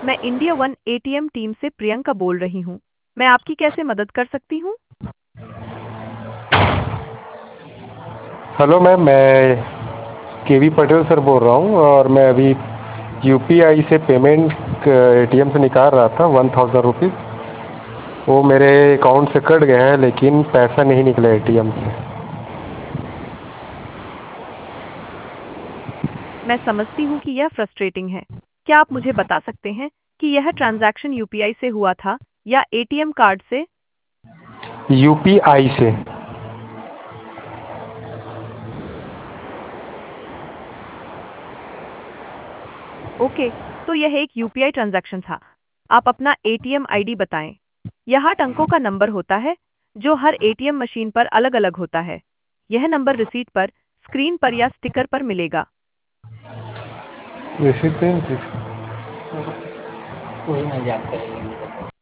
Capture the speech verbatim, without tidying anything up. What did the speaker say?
मैं India one ATM team से प्रियंका बोल रही हूँ। मैं आपकी कैसे मदद कर सकती हूँ? हेलो मैम, मैं के वी पटेल सर बोल रहा हूँ और मैं अभी यूपीआई से पेमेंट एटीएम से निकाल रहा था वन थाउजेंड रुपीज़। वो मेरे अकाउंट से कट गया है लेकिन पैसा नहीं निकला एटीएम से। मैं समझती हूँ कि यह फ्रस्ट्रेटिंग है। क्या आप मुझे बता सकते हैं कि यह ट्रांजैक्शन यूपीआई से हुआ था या एटीएम कार्ड से? यूपीआई से। ओके, तो यह एक यूपीआई ट्रांजैक्शन था। आप अपना एटीएम आईडी बताएं। यह आठ अंकों का नंबर होता है जो हर एटीएम मशीन पर अलग-अलग होता है। यह नंबर रिसीट पर, स्क्रीन पर या स्टिकर पर मिलेगा। रिसीट पे। वही मैं याद करेंगे।